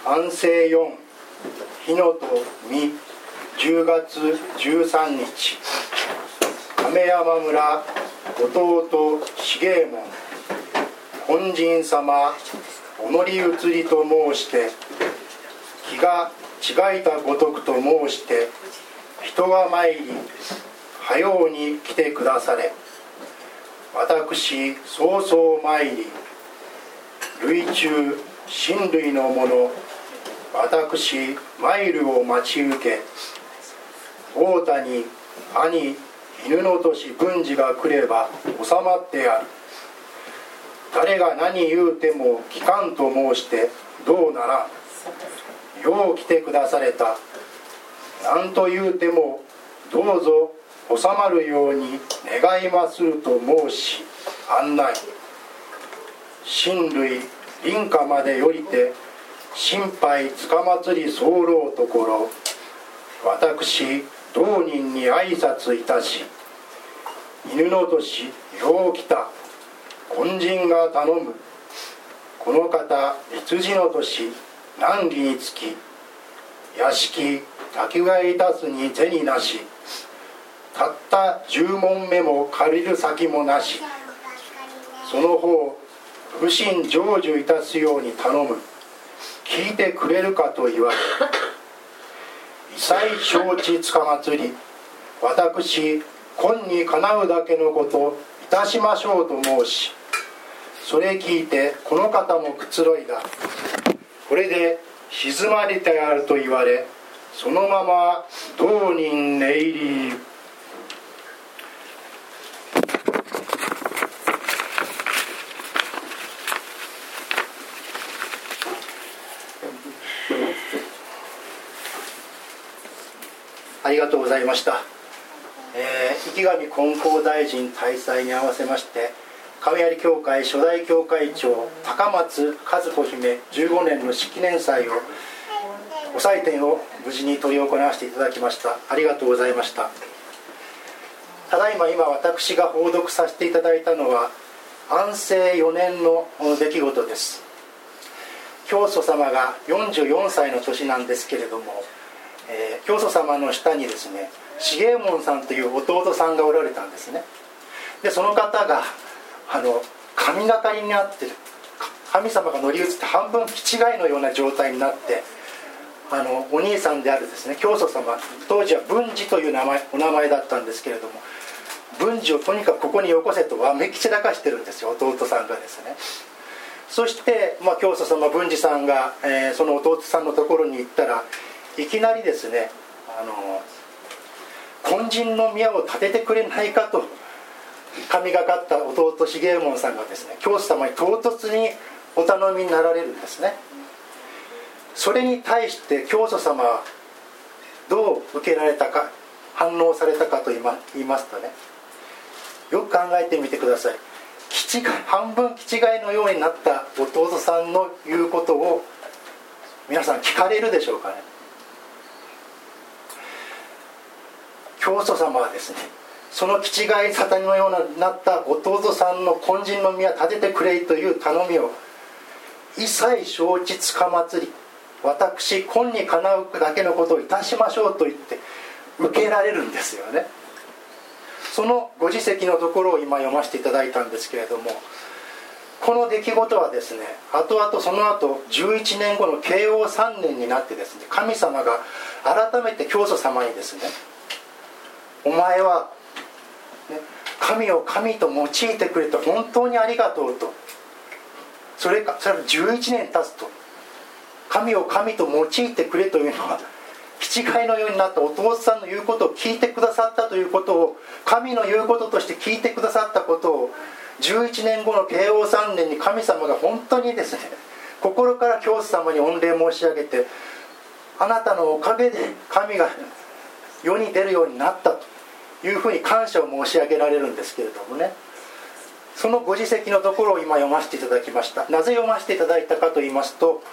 安政4日のとみ10月13日亀山村弟重右衛門本陣様お乗り移りと申して気が違いたごとくと申して人が参りはように来てくだされ私早々参り類中親類の者私参るを待ち受け大谷兄犬の年文治が来れば収まってある誰が何言うても聞かんと申してどうならんよう来てくだされた何と言うてもどうぞ収まるように願いますると申し案内親類林家までよりて心配つかまつり候ところ私同人に挨拶いたし犬の年よう来た根人が頼むこの方羊の年難儀につき屋敷宅替えいたすに銭なしたった10問目も借りる先もなしその方不審成就いたすように頼む聞いてくれるかと言われ異彩承知つかまつり私今にかなうだけのこといたしましょうと申しそれ聞いてこの方もくつろいだこれで静まりてあると言われそのまま同人寝入りありがとうございました。池上金光大臣大祭に合わせまして亀有教会初代教会長高松和子姫15年の式年祭をお祭典を無事に執り行わせていただきました。ありがとうございました。ただいま今私が報読させていただいたのは安政4年の出来事です。教祖様が44歳の年なんですけれども、教祖様の下にですね重右衛門さんという弟さんがおられたんですね。でその方が神がかりになってる神様が乗り移って半分気違いのような状態になってお兄さんであるですね教祖様当時は文治というお名前だったんですけれども文治をとにかくここによこせとわめき散らかしてるんですよ弟さんがですね。そして、教祖様文治さんが、その弟さんのところに行ったらいきなりですね根人の宮を建ててくれないかと神がかった弟重右衛門さんがですね教祖様に唐突にお頼みになられるんですね。それに対して教祖様はどう受けられたか反応されたかと言いますとねよく考えてみてください。半分気違いのようになった弟さんの言うことを皆さん聞かれるでしょうかね。教祖様はですねその気違い沙汰のようになった弟さんの根人の宮建ててくれという頼みを一切承知つかまつり私今にかなうだけのことをいたしましょうと言って受けられるんですよね。そのご自責のところを今読ませていただいたんですけれどもこの出来事はですねその後11年後の慶応3年になってですね神様が改めて教祖様にですねお前は、ね、神を神と用いてくれて本当にありがとうとそれが11年経つと神を神と用いてくれというのは気違いのようになった弟さんの言うことを聞いてくださったということを神の言うこととして聞いてくださったことを11年後の慶応3年に神様が本当にですね心から教祖様に御礼申し上げてあなたのおかげで神が世に出るようになったというふうに感謝を申し上げられるんですけれどもねそのご自責のところを今読ませていただきました。なぜ読ませていただいたかと言いますと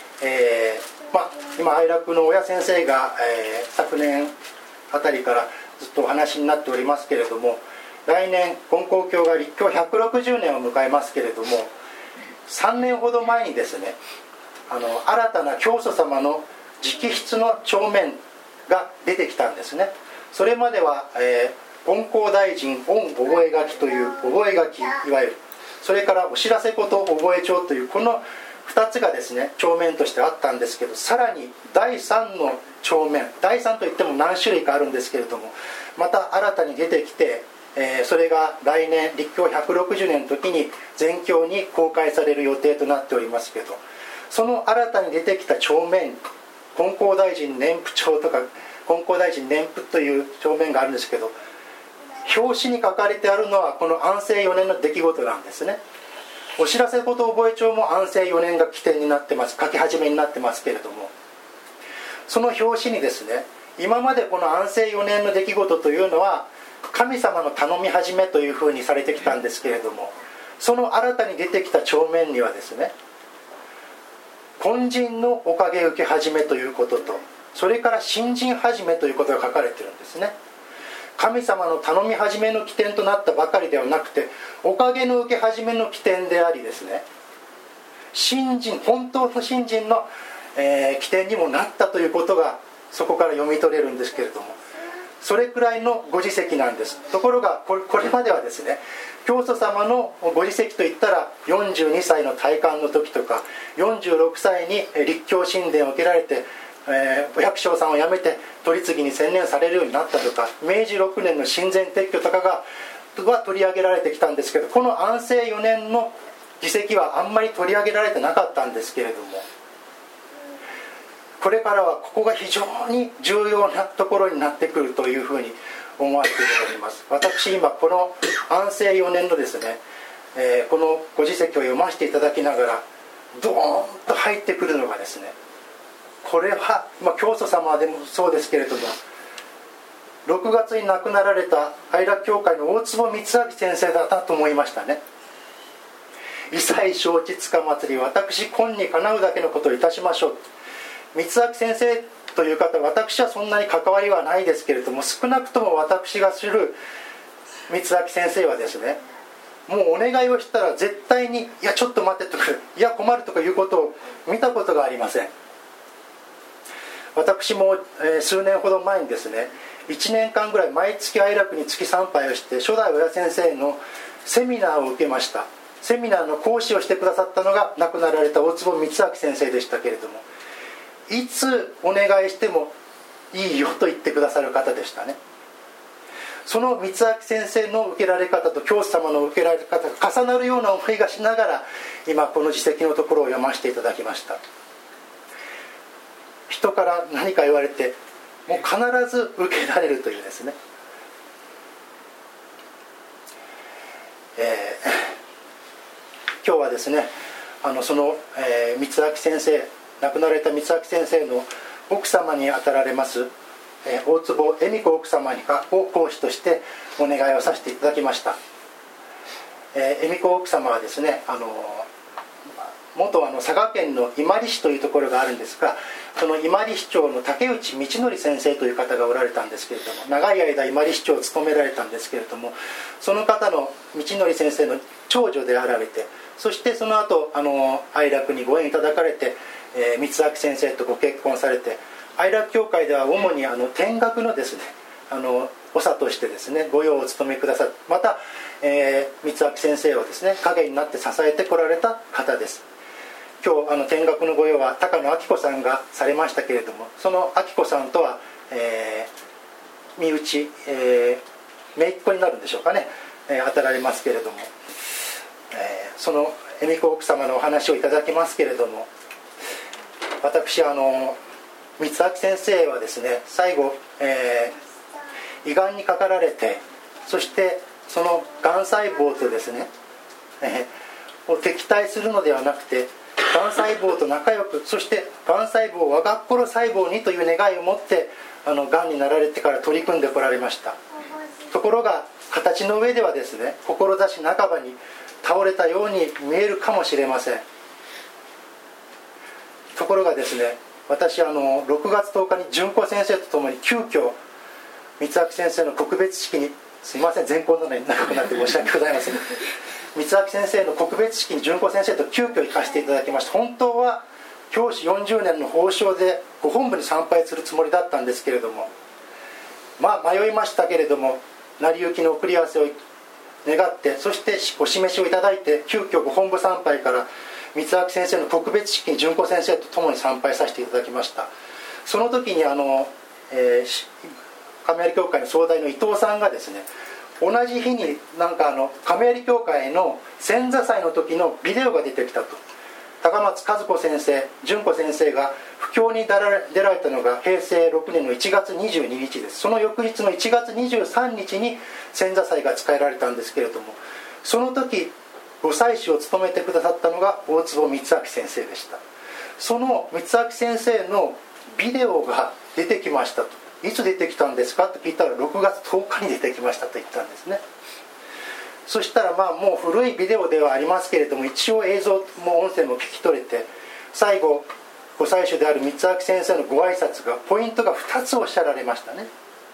今愛楽の親先生が、昨年あたりからずっとお話になっておりますけれども来年金光教が立教160年を迎えますけれども3年ほど前にですね新たな教祖様の直筆の帳面が出てきたんですね。それまでは、金光大臣御覚書という覚書、いわゆるそれからお知らせこと覚帳というこの2つがですね帳面としてあったんですけど、さらに第3の帳面、第3といっても何種類かあるんですけれども、また新たに出てきて、それが来年立教160年の時に全教に公開される予定となっておりますけど、その新たに出てきた帳面、金光大臣年譜帳とか金光大臣年譜という帳面があるんですけど、表紙に書かれてあるのはこの安政4年の出来事なんですね。お知らせこと覚帳も安政4年が起点になってます、書き始めになってますけれども、その表紙にですね、今までこの安政4年の出来事というのは神様の頼み始めというふうにされてきたんですけれども、その新たに出てきた帳面にはですね、根人のおかげ受け始めということと、それから新人始めということが書かれているんですね。神様の頼み始めの起点となったばかりではなくて、おかげの受け始めの起点でありですね、新人、本当の新人の、起点にもなったということがそこから読み取れるんですけれども、それくらいのご自責なんです。ところがこれまではですね、教祖様のご自責といったら42歳の戴冠の時とか46歳に立教神殿を受けられて、お百姓さんを辞めて取り次ぎに専念されるようになったとか、明治6年の親善撤去とかが取り上げられてきたんですけど、この安政4年の議席はあんまり取り上げられてなかったんですけれども、これからはここが非常に重要なところになってくるというふうに思わせていただきます。私今この安政4年のですね、このご自責を読ませていただきながらドーンと入ってくるのがですね、これは、教祖様でもそうですけれども、6月に亡くなられた愛楽教会の大坪光明先生だったと思いましたね。異彩承知つか祭り、私今にかなうだけのことをいたしましょう。光明先生という方、私はそんなに関わりはないですけれども、少なくとも私が知る光明先生はですね、もうお願いをしたら絶対に、いやちょっと待ってとか、いや困るとかいうことを見たことがありません。私も、数年ほど前にですね、1年間ぐらい毎月愛楽に月参拝をして初代親先生のセミナーを受けました。セミナーの講師をしてくださったのが亡くなられた大坪光明先生でしたけれども、いつお願いしてもいいよと言ってくださる方でしたね。その光明先生の受けられ方と教祖様の受けられ方が重なるような思いがしながら、今この自責のところを読ませていただきました。人から何か言われてもう必ず受けられるというですね、今日はですね、その、光明先生、亡くなられた光明先生の奥様にあたられます、大坪恵美子奥様を講師としてお願いをさせていただきました。恵美子奥様はですね、元佐賀県の伊万里市というところがあるんですが、その伊万里市長の竹内道則先生という方がおられたんですけれども、長い間伊万里市長を務められたんですけれども、その方の道則先生の長女であられて、そしてその後愛楽にご縁いただかれて、光明先生とご結婚されて、愛楽教会では主に天学のですね長としてですね御用を務めくださって、また、光明先生をですね陰になって支えてこられた方です。今日天学の御用は高野明子さんがされましたけれども、その明子さんとは、身内、姪っ子になるんでしょうかね、当たられますけれども、その恵美子奥様のお話をいただきますけれども、私光明先生はですね最後、胃がんにかかられて、そしてそのがん細胞とですね、を敵対するのではなくて、がん細胞と仲良く、そしてがん細胞を我が心細胞にという願いを持ってがんになられてから取り組んでこられました。ところが形の上ではですね、志半ばに倒れたように見えるかもしれません。ところがですね、私6月10日に純子先生とともに急遽光明先生の告別式に、すいません前行なのに長くなって申し訳ございません、光明先生の告別式に純子先生と急遽行かせていただきました。本当は教師40年の報奨でご本部に参拝するつもりだったんですけれども、迷いましたけれども、成り行きの送り合わせを願って、そしてお示しをいただいて、急遽ご本部参拝から光明先生の特別式に純子先生と共に参拝させていただきました。その時に亀有教会の総代の伊藤さんがですね、同じ日に亀有教会の遷座祭の時のビデオが出てきたと。高松和子先生、純子先生が布教に出られたのが平成6年の1月22日です。その翌日の1月23日に遷座祭が使えられたんですけれども、その時ご祭司を務めてくださったのが大坪光明先生でした。その光明先生のビデオが出てきましたと。いつ出てきたんですかと聞いたら、6月10日に出てきましたと言ったんですね。そしたらもう古いビデオではありますけれども、一応映像も音声も聞き取れて、最後ご祭司である光明先生のご挨拶がポイントが2つおっしゃられましたね。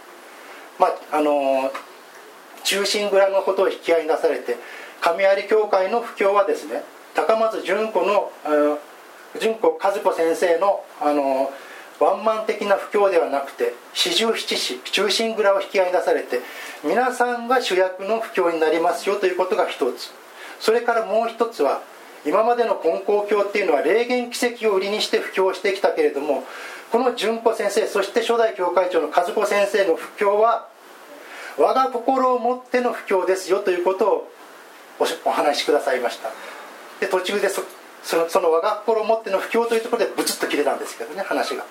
忠臣蔵のことを引き合いに出されて、亀有教会の布教はですね、高松純子和子先生のワンマン的な布教ではなくて、四十七士忠臣蔵を引き合いに出されて、皆さんが主役の布教になりますよということが一つ。それからもう一つは、今までの金光教っていうのは霊言奇跡を売りにして布教してきたけれども、この純子先生、そして初代教会長の和子先生の布教は我が心を持っての布教ですよということをお話しくださいました。で、途中でその我が心を持っての布教というところでブツッと切れたんですけどね、話が。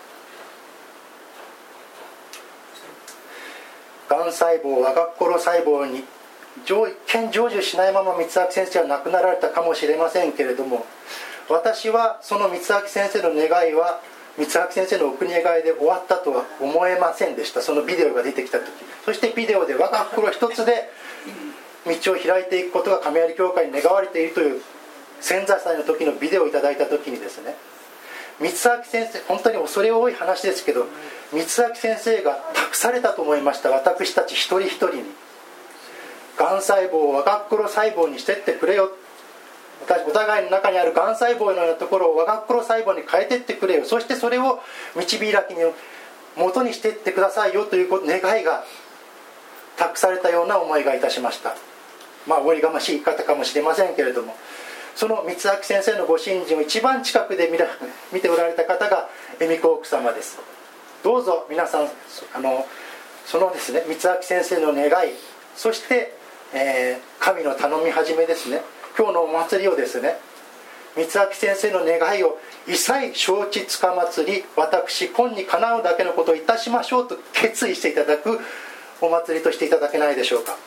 がん細胞、我が心細胞に一見成就しないまま光明先生は亡くなられたかもしれませんけれども、私はその光明先生の願いは光明先生のお国願いで終わったとは思えませんでした。そのビデオが出てきた時、そしてビデオで我が心一つで道を開いていくことが亀有教会に願われているという遷座祭の時のビデオをいただいた時にですね、光明先生、本当に恐れ多い話ですけど、光明先生が託されたと思いました。私たち一人一人に、がん細胞を我が心細胞にしてってくれよ、お互いの中にあるがん細胞のようなところを我が心細胞に変えてってくれよ、そしてそれを導きに元にしてってくださいよという願いが託されたような思いがいたしました。おりがましい言い方かもしれませんけれども、その光明先生のご信心を一番近くで見ておられた方が恵美子奥様です。どうぞ皆さん、そのですね、光明先生の願い、そして、神の頼み始めですね、今日のお祭りをですね、光明先生の願いを一切承知つか祭り、私今にかなうだけのことをいたしましょうと決意していただくお祭りとしていただけないでしょうか。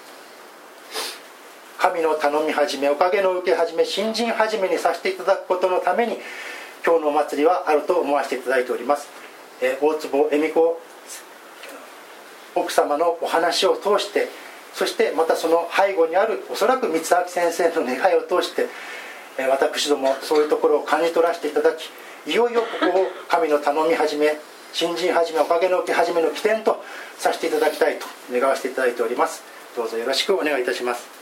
神の頼み始め、おかげの受け始め、信心始めにさせていただくことのために今日のお祭りはあると思わせていただいております。大坪恵美子奥様のお話を通して、そしてまたその背後にあるおそらく光明先生の願いを通して、私どもそういうところを感じ取らせていただき、いよいよここを神の頼み始め、信心始め、おかげの受け始めの起点とさせていただきたいと願わせていただいております。どうぞよろしくお願いいたします。